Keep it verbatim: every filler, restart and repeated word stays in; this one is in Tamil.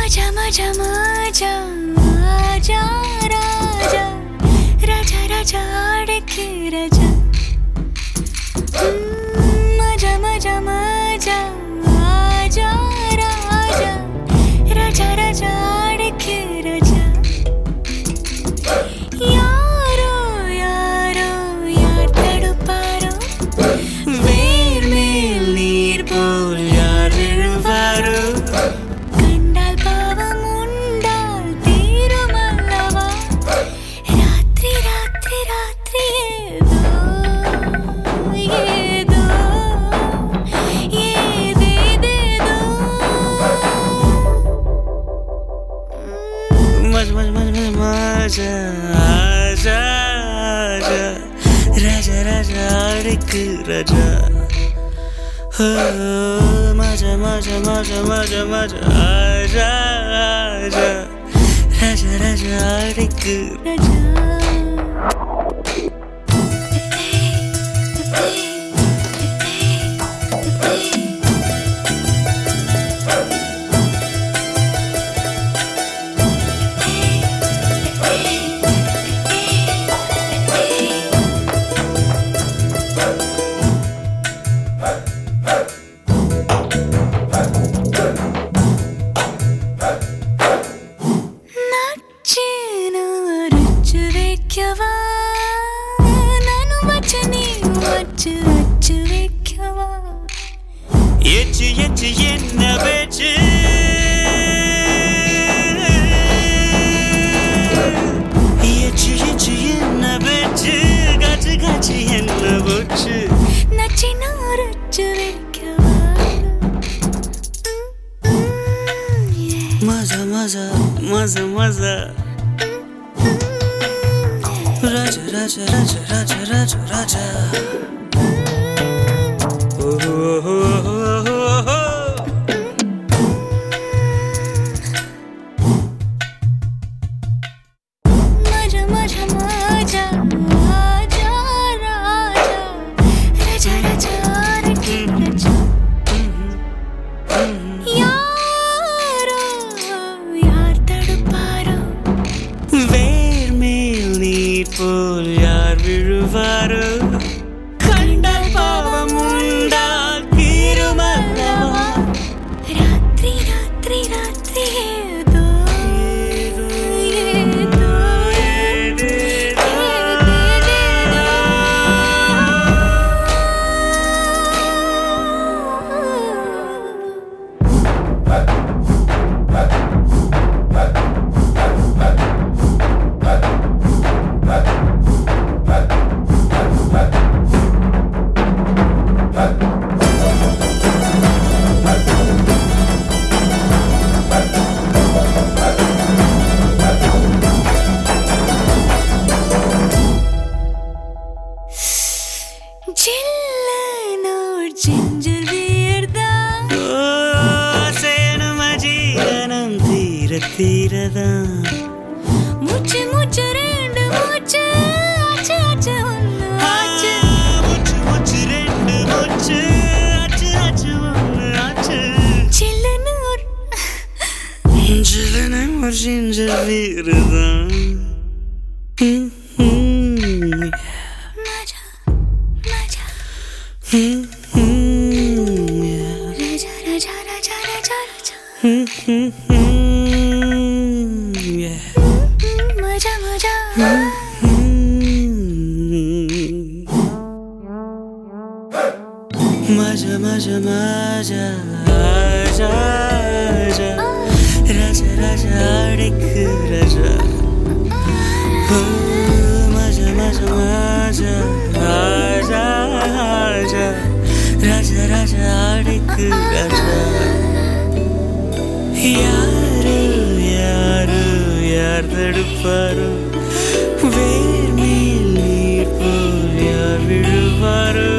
मजा मजा मजा आजा राजा राजा राजा आड़के राजा मजा मजा मजा आजा राजा राजा राजा आड़के राजा यारो यारो यार तड़पारो वेर मेल नीर पोल यार विழுவாரோ கண்டால் பாவம் உண்டால் தீருமல்லவா ராத்திரி ராத்திரி ராத்திரி ஏதோ ஏதோ ஏதேதேதோ மஜ மஜ மஜ மஜ மஜா ஆஜா ஆஜா ராஜா ராஜா ஆடுக்கு ராஜா मजा मजा मजा मजा मजा आजा आजा राजा राजा आड़के राजा नानु बचनी बच बच वेख्यवा एच एच एन्न बेच एच एच एन्न बेच गच गच एन्न बोच नचिन रुच वेख्यवा मजा मजा मजा मजा Raja, Raja, Raja, Raja, Raja, Raja. Oh, oh, oh, oh, oh, oh. Maja, maja, maja, Raja, Raja, Raja, Raja, Raja, Raja. Yaro, yaar taduparo. போல் யார் விழுவாரோ கண்டால் பாவம் உண்டால் தீருமல்லவா ராத்திரி ராத்திரி ராத்திரி ஏதோ ஏதோ ஏதேதோ ginger beer da oh senu majiranam theera theera da muchu muchu rendu muchu achu achu onnu achu muchu muchu rendu muchu achu achu onnu achu chillunu or chillunu or ginger beer da maja maja hmm yeah maja maja maja maja maja aja aja raja raja aड़के raja maja maja maja aja aja raja raja aड़के raja यारो यारो यार तड़पारो वेर मेल नीर पोल यार विழுவாரோ